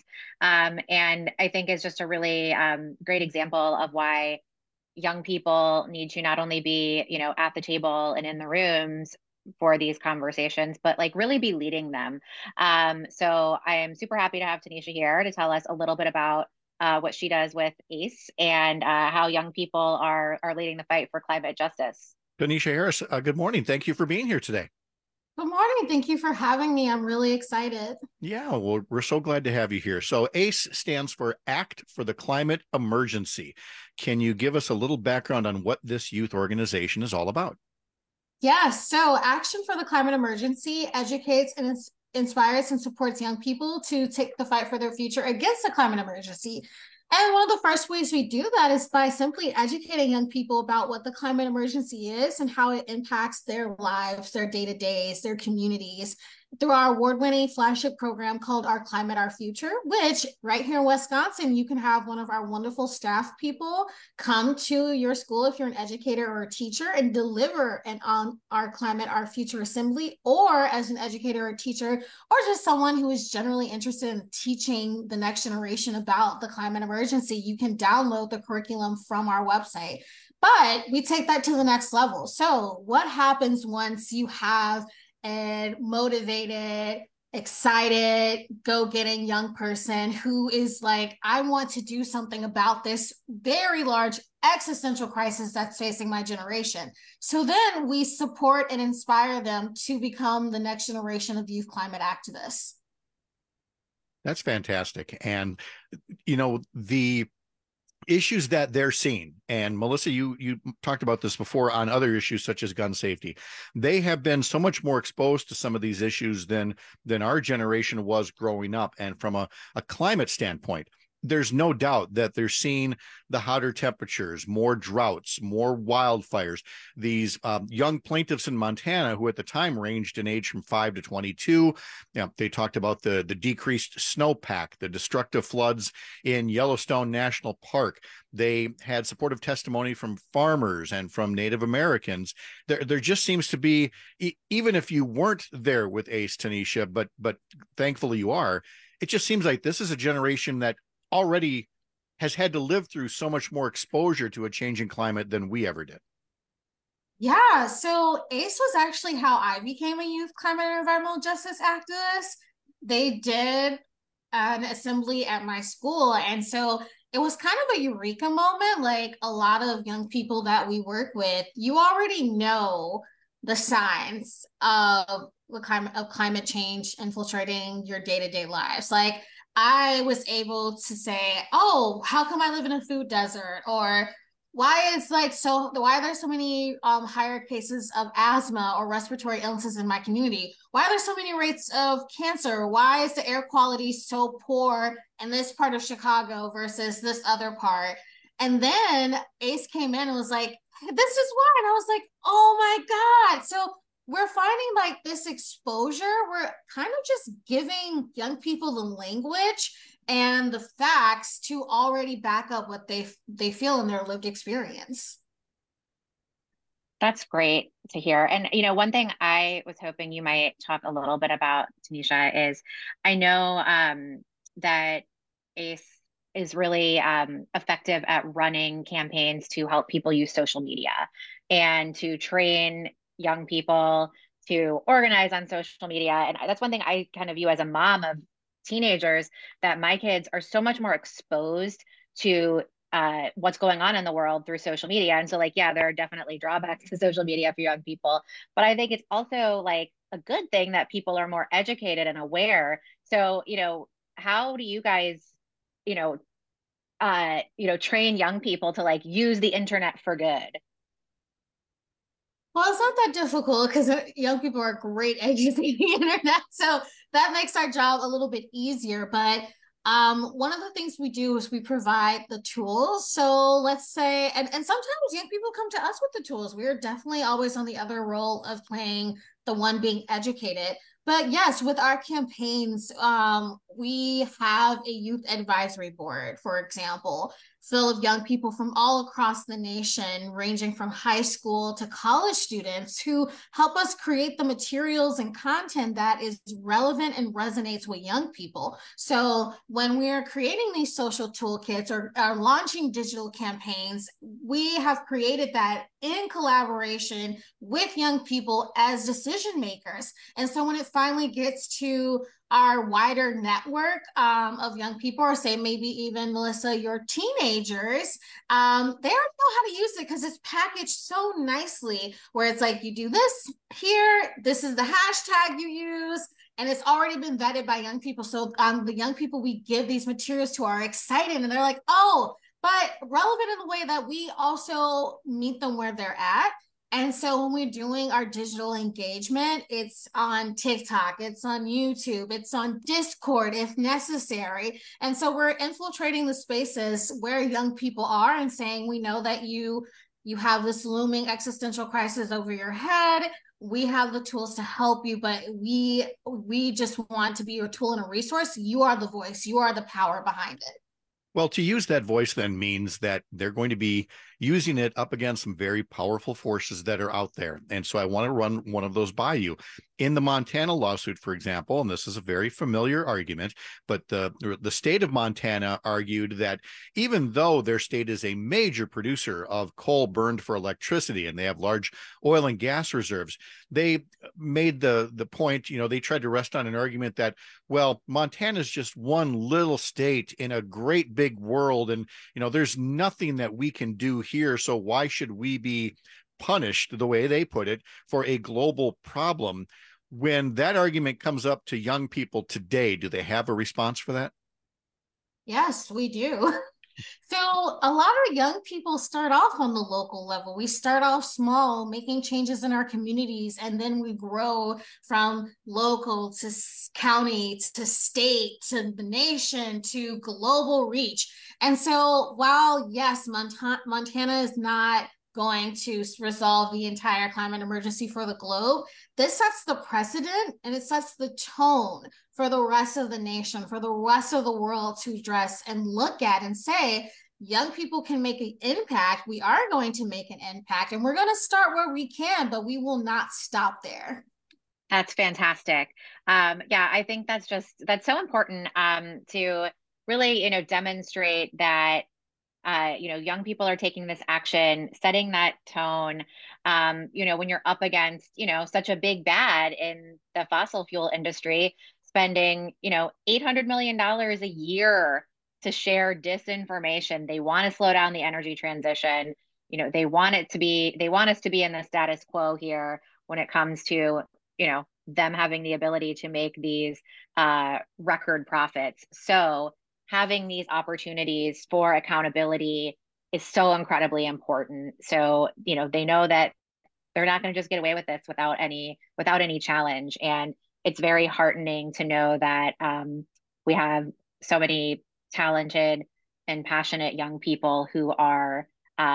S30: And I think is just a really great example of why young people need to not only be, at the table and in the rooms for these conversations, but really be leading them. So I am super happy to have Tanisha here to tell us a little bit about what she does with ACE and how young people are leading the fight for climate justice.
S18: Tanisha Harris, good morning. Thank you for being here today.
S2: Good morning. Thank you for having me. I'm really excited.
S18: Yeah, well, we're so glad to have you here. So ACE stands for Act for the Climate Emergency. Can you give us a little background on what this youth organization is all about?
S2: Yes. So Action for the Climate Emergency educates and inspires and supports young people to take the fight for their future against the climate emergency. And one of the first ways we do that is by simply educating young people about what the climate emergency is and how it impacts their lives, their day-to-days, their communities, through our award-winning flagship program called Our Climate, Our Future, which right here in Wisconsin, you can have one of our wonderful staff people come to your school if you're an educator or a teacher and deliver an on Our Climate, Our Future assembly, or as an educator or teacher, or just someone who is generally interested in teaching the next generation about the climate emergency. You can download the curriculum from our website. But we take that to the next level. So what happens once you have a motivated, excited, go-getting young person who is like, I want to do something about this very large existential crisis that's facing my generation? So then we support and inspire them to become the next generation of youth climate activists.
S18: That's fantastic. And, the issues that they're seeing, and Melissa, you talked about this before on other issues such as gun safety, they have been so much more exposed to some of these issues than our generation was growing up. And from a climate standpoint, there's no doubt that they're seeing the hotter temperatures, more droughts, more wildfires. These young plaintiffs in Montana, who at the time ranged in age from 5 to 22, they talked about the decreased snowpack, the destructive floods in Yellowstone National Park. They had supportive testimony from farmers and from Native Americans. There just seems to be, even if you weren't there with ACE, Tanisha, but thankfully you are, it just seems like this is a generation that already has had to live through so much more exposure to a changing climate than we ever did.
S2: Yeah, so ACE was actually how I became a youth climate and environmental justice activist. They did an assembly at my school, and so it was kind of a eureka moment. Like a lot of young people that we work with, you already know the signs of climate change infiltrating your day-to-day lives. Like, I was able to say, oh, how come I live in a food desert? Or why are there so many higher cases of asthma or respiratory illnesses in my community? Why are there so many rates of cancer? Why is the air quality so poor in this part of Chicago versus this other part? And then ACE came in and was like, this is why. And I was like, oh my God. So we're finding like this exposure, we're kind of just giving young people the language and the facts to already back up what they feel in their lived experience.
S30: That's great to hear. And, one thing I was hoping you might talk a little bit about, Tanisha, is I know that ACE is really effective at running campaigns to help people use social media and to train young people to organize on social media. And that's one thing I kind of view as a mom of teenagers, that my kids are so much more exposed to what's going on in the world through social media. And so there are definitely drawbacks to social media for young people, but I think it's also like a good thing that people are more educated and aware. So, how do you guys, train young people to use the internet for good?
S2: Well, it's not that difficult because young people are great at using the internet. So that makes our job a little bit easier. But one of the things we do is we provide the tools. So let's say, and sometimes young people come to us with the tools. We're definitely always on the other role of playing the one being educated. But yes, with our campaigns, we have a youth advisory board, for example, full of young people from all across the nation, ranging from high school to college students, who help us create the materials and content that is relevant and resonates with young people. So when we're creating these social toolkits or launching digital campaigns, we have created that in collaboration with young people as decision makers. And so when it finally gets to our wider network of young people, or say maybe even, Melissa, your teenagers, they already know how to use it because it's packaged so nicely, where it's like, you do this here, this is the hashtag you use, and it's already been vetted by young people. So the young people we give these materials to are excited, and they're like, oh, but relevant in the way that we also meet them where they're at. And so when we're doing our digital engagement, it's on TikTok, it's on YouTube, it's on Discord if necessary. And so we're infiltrating the spaces where young people are and saying, we know that you have this looming existential crisis over your head. We have the tools to help you, but we just want to be your tool and a resource. You are the voice, you are the power behind it.
S18: Well, to use that voice then means that they're going to be using it up against some very powerful forces that are out there. And so I want to run one of those by you. In the Montana lawsuit, for example, and this is a very familiar argument, but the state of Montana argued that even though their state is a major producer of coal burned for electricity and they have large oil and gas reserves, they made the point, they tried to rest on an argument that, well, Montana is just one little state in a great big world, and there's nothing that we can do here, so why should we be punished, the way they put it, for a global problem? When that argument comes up to young people today, do they have a response for that?
S2: Yes, we do. So a lot of young people start off on the local level. We start off small, making changes in our communities, and then we grow from local to county to state to the nation to global reach. And so while, yes, Montana is not going to resolve the entire climate emergency for the globe, this sets the precedent and it sets the tone for the rest of the nation, for the rest of the world to address and look at and say, young people can make an impact. We are going to make an impact, and we're going to start where we can, but we will not stop there.
S30: That's fantastic. I think that's so important to really, demonstrate that young people are taking this action, setting that tone, when you're up against, such a big bad in the fossil fuel industry, spending, $800 million a year to share disinformation. They want to slow down the energy transition. They want us to be in the status quo here, when it comes to, them having the ability to make these record profits. So having these opportunities for accountability is so incredibly important. So, they know that they're not going to just get away with this without any challenge. And it's very heartening to know that we have so many talented and passionate young people who are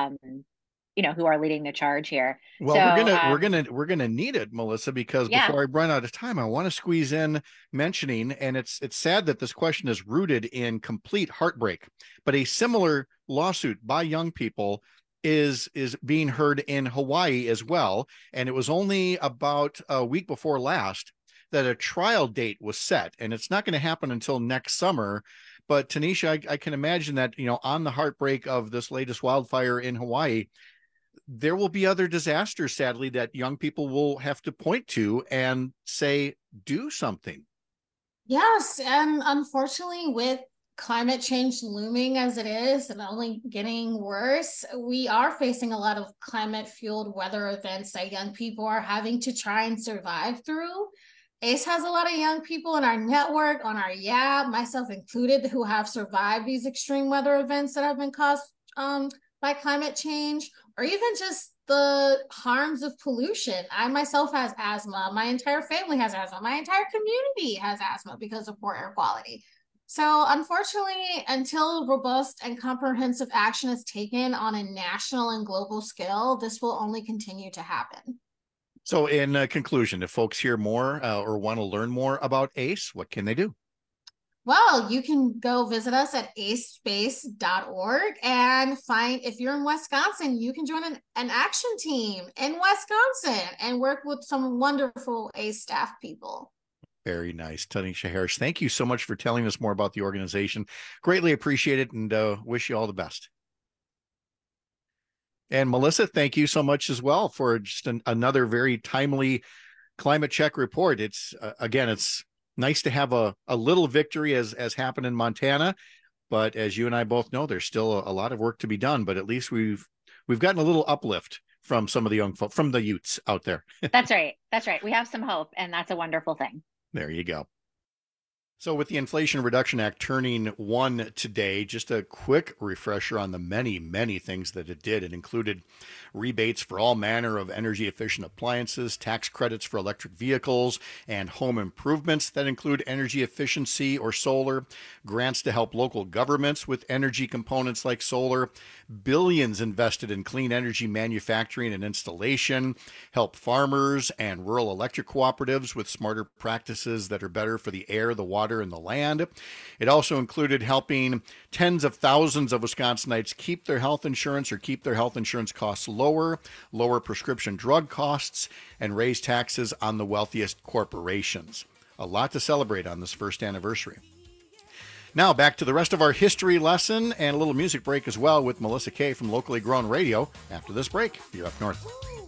S30: who are leading the charge here.
S18: Well,
S30: so,
S18: we're gonna need it, Melissa, because before I run out of time, I want to squeeze in mentioning, and it's sad that this question is rooted in complete heartbreak, but a similar lawsuit by young people is being heard in Hawaii as well. And it was only about a week before last that a trial date was set, and it's not going to happen until next summer. But Tanisha, I can imagine that, on the heartbreak of this latest wildfire in Hawaii, there will be other disasters, sadly, that young people will have to point to and say, do something.
S2: Yes. And unfortunately, with climate change looming as it is and only getting worse, we are facing a lot of climate-fueled weather events that young people are having to try and survive through. ACE has a lot of young people in our network, on our myself included, who have survived these extreme weather events that have been caused by climate change, or even just the harms of pollution. I myself has asthma. My entire family has asthma. My entire community has asthma because of poor air quality. So unfortunately, until robust and comprehensive action is taken on a national and global scale, this will only continue to happen.
S18: So in conclusion, if folks hear more or want to learn more about ACE, what can they do?
S2: Well, you can go visit us at acespace.org and if you're in Wisconsin, you can join an action team in Wisconsin and work with some wonderful ACE staff people.
S18: Very nice. Tanisha Harris, thank you so much for telling us more about the organization. Greatly appreciate it, and wish you all the best. And Melissa, thank you so much as well for just another very timely climate check report. It's it's nice to have a little victory as happened in Montana, but as you and I both know, there's still a lot of work to be done. But at least we've gotten a little uplift from some of the young folk, from the youths out there.
S30: That's right. We have some hope, and that's a wonderful thing.
S18: There you go. So with the Inflation Reduction Act turning 1 today, just a quick refresher on the many, many things that it did. It included rebates for all manner of energy-efficient appliances, tax credits for electric vehicles, and home improvements that include energy efficiency or solar, grants to help local governments with energy components like solar, billions invested in clean energy manufacturing and installation, help farmers and rural electric cooperatives with smarter practices that are better for the air, the water, and the land. It also included helping tens of thousands of Wisconsinites keep their health insurance or keep their health insurance costs lower prescription drug costs, and raise taxes on the wealthiest corporations. A lot to celebrate on this first anniversary. Now back to the rest of our history lesson and a little music break as well with Melissa Kay from Locally Grown Radio. After this break, you're up north.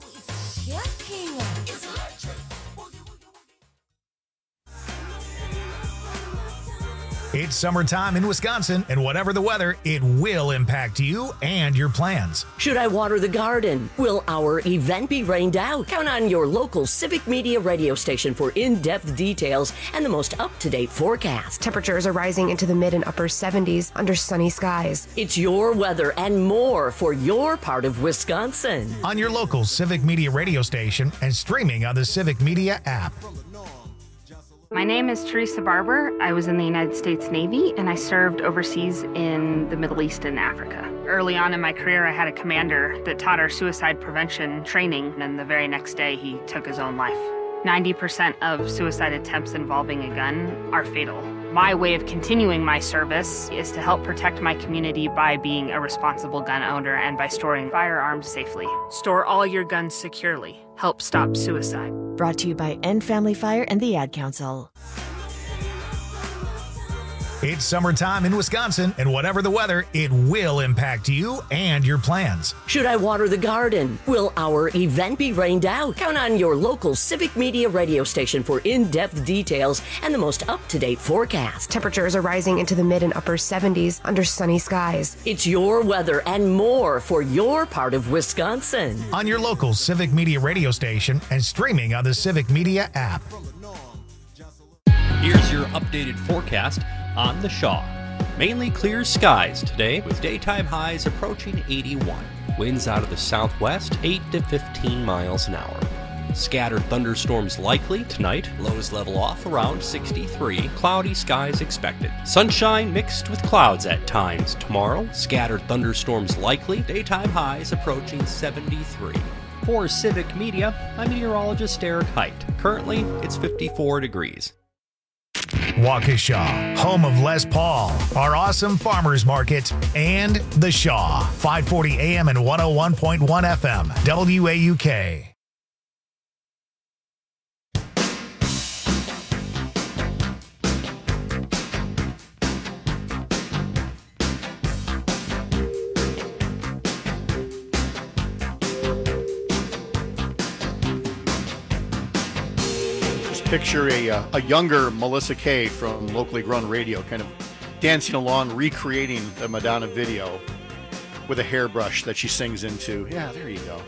S1: It's summertime in Wisconsin, and whatever the weather, it will impact you and your plans.
S8: Should I water the garden? Will our event be rained out? Count on your local Civic Media radio station for in-depth details and the most up-to-date forecast.
S9: Temperatures are rising into the mid and upper 70s under sunny skies.
S8: It's your weather and more for your part of Wisconsin.
S1: On your local Civic Media radio station and streaming on the Civic Media app.
S10: My name is Teresa Barber. I was in the United States Navy, and I served overseas in the Middle East and Africa. Early on in my career, I had a commander that taught our suicide prevention training, and the very next day, he took his own life. 90% of suicide attempts involving a gun are fatal. My way of continuing my service is to help protect my community by being a responsible gun owner and by storing firearms safely. Store all your guns securely. Help stop suicide.
S9: Brought to you by End Family Fire and the Ad Council.
S1: It's summertime in Wisconsin, and whatever the weather, it will impact you and your plans.
S8: Should I water the garden? Will our event be rained out? Count on your local Civic Media radio station for in-depth details and the most up-to-date forecast.
S9: Temperatures are rising into the mid and upper 70s under sunny skies.
S8: It's your weather and more for your part of Wisconsin.
S1: On your local Civic Media radio station and streaming on the Civic Media app.
S4: Here's your updated forecast on the Shaw. Mainly clear skies today with daytime highs approaching 81. Winds out of the southwest 8 to 15 miles an hour. Scattered thunderstorms likely tonight. Lows level off around 63. Cloudy skies expected. Sunshine mixed with clouds at times tomorrow. Scattered thunderstorms likely. Daytime highs approaching 73. For Civic Media, I'm meteorologist Eric Height. Currently, it's 54 degrees.
S1: Waukesha, home of Les Paul, our awesome farmers market, and The Shaw, 540 AM and 101.1 FM, WAUK.
S18: Picture a younger Melissa Kay from Locally Grown Radio kind of dancing along, recreating the Madonna video with a hairbrush that she sings into. Yeah, there you go.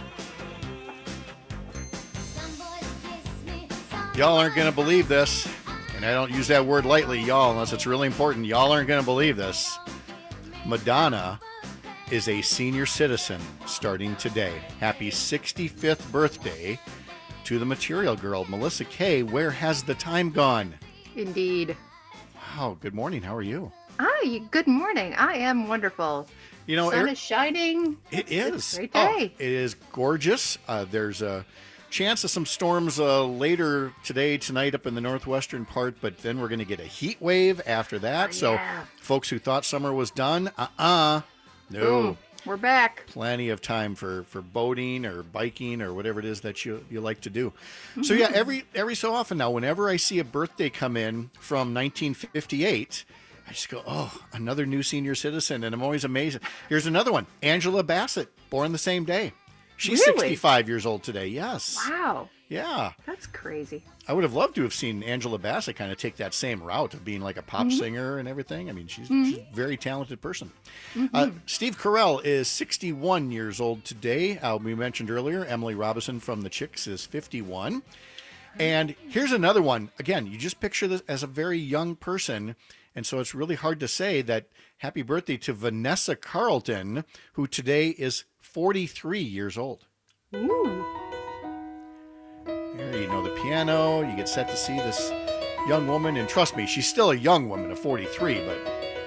S18: Y'all aren't going to believe this, and I don't use that word lightly, y'all, unless it's really important. Y'all aren't going to believe this. Madonna is a senior citizen starting today. Happy 65th birthday to the Material Girl, Melissa Kay. Where has the time gone?
S11: Indeed.
S18: Wow, good morning. How are you?
S11: Hi, good morning. I am wonderful.
S18: You know,
S11: sun is shining.
S18: It is.
S11: It's a great day.
S18: It is gorgeous. There's a chance of some storms later today, tonight up in the northwestern part, but then we're going to get a heat wave after that. So folks who thought summer was done, no.
S11: We're back.
S18: Plenty of time for boating or biking or whatever it is that you like to do. So yeah, every so often now, whenever I see a birthday come in from 1958, I just go, oh, another new senior citizen, and I'm always amazed. Here's another one, Angela Bassett, born the same day. She's 65 years old today. Yes.
S11: Wow.
S18: Yeah.
S11: That's crazy.
S18: I would have loved to have seen Angela Bassett kind of take that same route of being like a pop singer and everything. I mean, she's a very talented person. Steve Carell is 61 years old today. We mentioned earlier, Emily Robinson from The Chicks is 51. And here's another one. Again, you just picture this as a very young person. And so it's really hard to say that happy birthday to Vanessa Carlton, who today is 43 years old.
S11: Ooh.
S18: There you know the piano. You get set to see this young woman. And trust me, she's still a young woman of 43, but...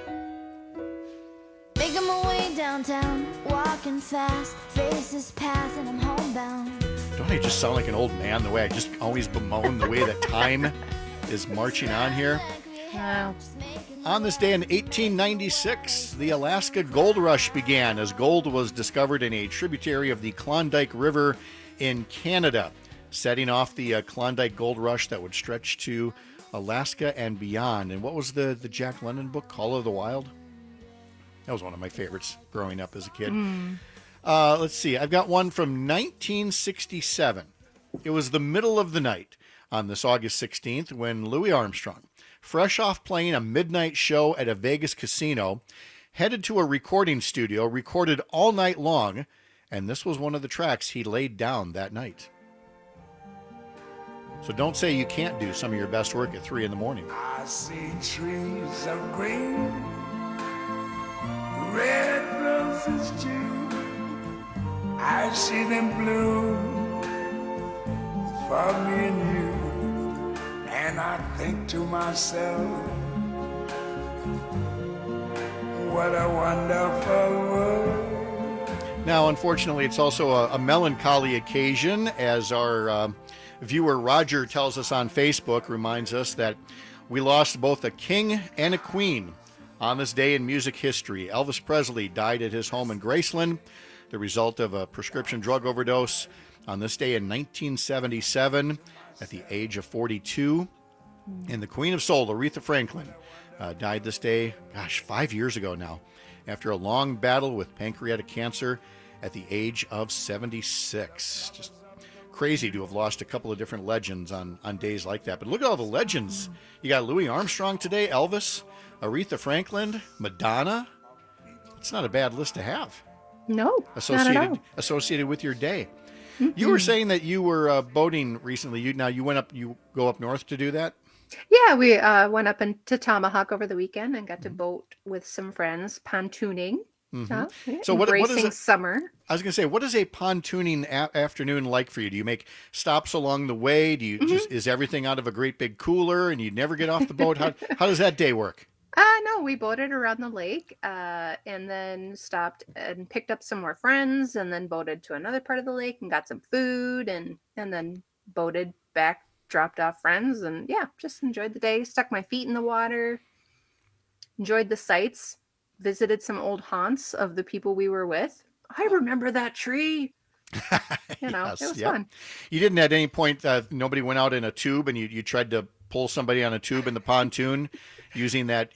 S12: Making my way downtown, walking fast, faces pass and I'm homebound.
S18: Don't I just sound like an old man the way I just always bemoan the way that time is marching on here?
S11: Wow.
S18: On this day in 1896, the Alaska Gold Rush began as gold was discovered in a tributary of the Klondike River in Canada, setting off the Klondike Gold Rush that would stretch to Alaska and beyond. And what was the Jack London book, Call of the Wild? That was one of my favorites growing up as a kid. Let's see. I've got one from 1967. It was the middle of the night on this August 16th when Louis Armstrong, fresh off playing a midnight show at a Vegas casino, headed to a recording studio, recorded all night long, and this was one of the tracks he laid down that night. So don't say you can't do some of your best work at 3 in the morning.
S13: I see trees of green, red roses too. I see them bloom for me and you. And I think to myself, what a wonderful world.
S18: Now, unfortunately, it's also a melancholy occasion, as our viewer Roger tells us on Facebook, reminds us that we lost both a king and a queen on this day in music history. Elvis Presley died at his home in Graceland, the result of a prescription drug overdose on this day in 1977 at the age of 42. And the Queen of Soul, Aretha Franklin, died this day, 5 years ago now, after a long battle with pancreatic cancer at the age of 76. Just crazy to have lost a couple of different legends on days like that. But look at all the legends. You got Louis Armstrong today, Elvis, Aretha Franklin, Madonna. It's not a bad list to have.
S11: No, not at all.
S18: Associated with your day. Mm-hmm. You were saying that you were boating recently. You go up north to do that?
S11: Yeah, we went up into Tomahawk over the weekend and got to boat with some friends, pontooning.
S18: Mm-hmm.
S11: So what is summer?
S18: I was going to say, what is a pontooning afternoon like for you? Do you make stops along the way? Do you is everything out of a great big cooler and you never get off the boat? How does that day work?
S11: No, we boated around the lake and then stopped and picked up some more friends and then boated to another part of the lake and got some food and then boated back, dropped off friends, and just enjoyed the day. Stuck my feet in the water, enjoyed the sights. Visited some old haunts of the people we were with. I remember that tree. It was fun.
S18: You didn't at any point, nobody went out in a tube and you tried to pull somebody on a tube in the pontoon using that,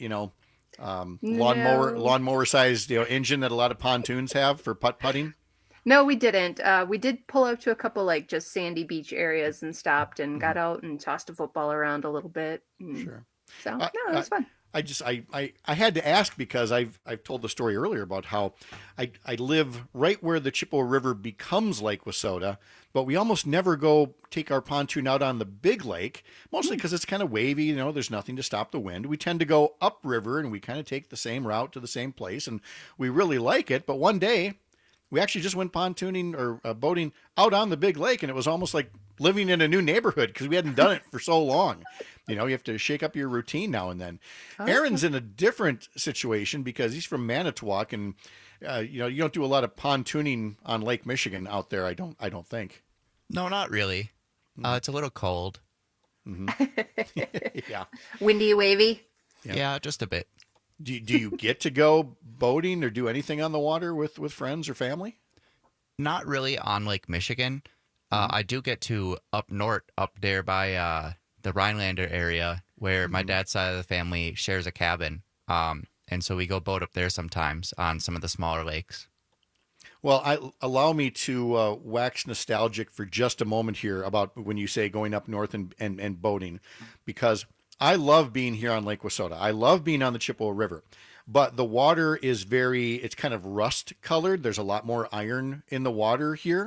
S18: lawnmower sized, engine that a lot of pontoons have for putting?
S11: No, we didn't. We did pull up to a couple just sandy beach areas and stopped and got out and tossed a football around a little bit.
S18: Sure.
S11: So it was fun.
S18: I had to ask because I've told the story earlier about how I live right where the Chippewa River becomes Lake Wissota, but we almost never go take our pontoon out on the big lake, mostly because it's kind of wavy, there's nothing to stop the wind. We tend to go upriver and we kind of take the same route to the same place, and we really like it. But one day we actually just went pontooning or boating out on the big lake, and it was almost like living in a new neighborhood because we hadn't done it for so long. You have to shake up your routine now and then. Okay. Aaron's in a different situation because he's from Manitowoc, and you don't do a lot of pontooning on Lake Michigan out there. I don't think.
S3: No, not really. It's a little cold.
S18: Mm-hmm. Yeah.
S11: Windy, wavy.
S3: Yeah, just a bit.
S18: Do you get to go boating or do anything on the water with friends or family?
S3: Not really on Lake Michigan. I do get to up north, up there by the Rhinelander area, where my dad's side of the family shares a cabin. And so we go boat up there sometimes on some of the smaller lakes.
S18: Well, allow me to wax nostalgic for just a moment here about when you say going up north and boating, because I love being here on Lake Wissota. I love being on the Chippewa River, but the water is it's kind of rust colored. There's a lot more iron in the water here.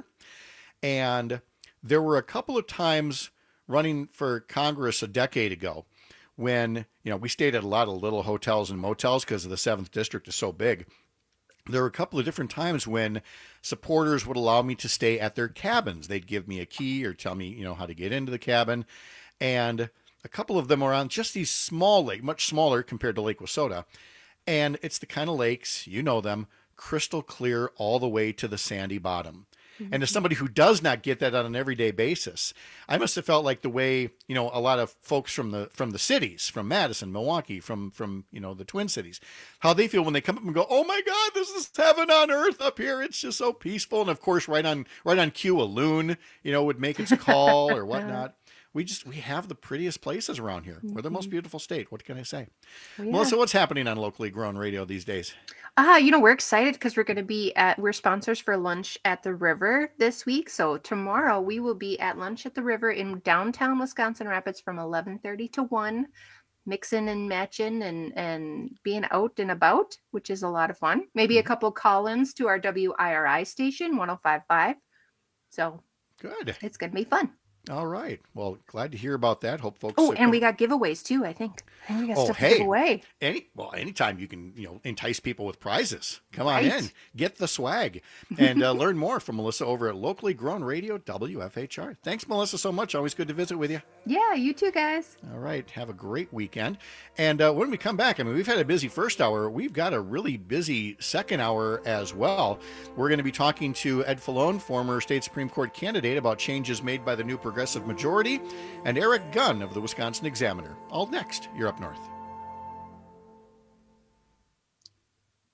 S18: And there were a couple of times running for Congress a decade ago when, we stayed at a lot of little hotels and motels because of the 7th District is so big. There were a couple of different times when supporters would allow me to stay at their cabins. They'd give me a key or tell me, how to get into the cabin. And a couple of them are on just these small lakes, much smaller compared to Lake Wissota. And it's the kind of lakes, them, crystal clear all the way to the sandy bottom. And as somebody who does not get that on an everyday basis, I must have felt like the way, a lot of folks from the cities, from Madison, Milwaukee, from the Twin Cities, how they feel when they come up and go, oh my God, this is heaven on earth up here. It's just so peaceful. And of course, right on cue, a loon, would make its call or whatnot. We have the prettiest places around here. We're the most beautiful state. What can I say? Well, yeah. Melissa, what's happening on Locally Grown Radio these days?
S11: We're excited because we're sponsors for lunch at the river this week. So tomorrow we will be at lunch at the river in downtown Wisconsin Rapids from 11:30 to 1, mixing and matching and being out and about, which is a lot of fun. Maybe a couple call-ins to our WIRI station, 105.5. So
S18: good.
S11: It's going to be fun.
S18: All right. Well, glad to hear about that. Hope folks.
S11: Oh, and we got giveaways too, I think. And we got stuff to give away.
S18: Anytime you can, entice people with prizes. Come on in, get the swag, and learn more from Melissa over at Locally Grown Radio, WFHR. Thanks, Melissa, so much. Always good to visit with you.
S11: Yeah, you too, guys.
S18: All right. Have a great weekend. And when we come back, we've had a busy first hour. We've got a really busy second hour as well. We're going to be talking to Ed Falone, former state Supreme Court candidate, about changes made by the new progressive majority, and Eric Gunn of the Wisconsin Examiner. All next. You're Up North.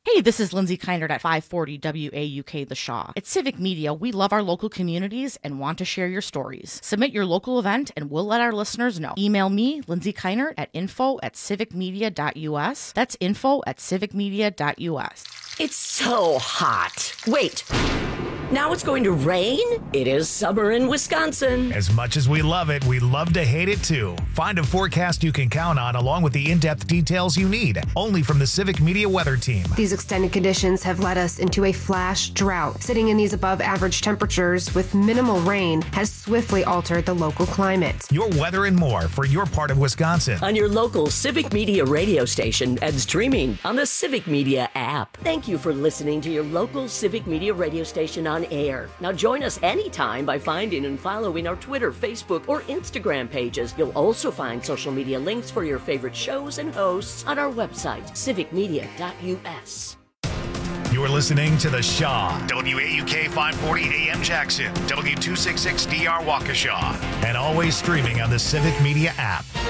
S5: Hey, this is Lindsay Keinert at 540 WAUK The Shaw. At Civic Media, we love our local communities and want to share your stories. Submit your local event and we'll let our listeners know. Email me, Lindsay Keinert, at info@civicmedia.us. That's info@civicmedia.us.
S8: It's so hot. Wait. Now it's going to rain? It is summer in Wisconsin.
S1: As much as we love it, we love to hate it too. Find a forecast you can count on along with the in-depth details you need. Only from the Civic Media Weather Team.
S9: These extended conditions have led us into a flash drought. Sitting in these above average temperatures with minimal rain has swiftly altered the local climate.
S1: Your weather and more for your part of Wisconsin.
S8: On your local Civic Media radio station and streaming on the Civic Media app. Thank you for listening to your local Civic Media radio station on air. Now join us anytime by finding and following our Twitter, Facebook, or Instagram pages. You'll also find social media links for your favorite shows and hosts on our website, civicmedia.us.
S1: You're listening to The Shaw, WAUK 540 AM Jackson, W266DR Waukesha, and always streaming on the Civic Media app.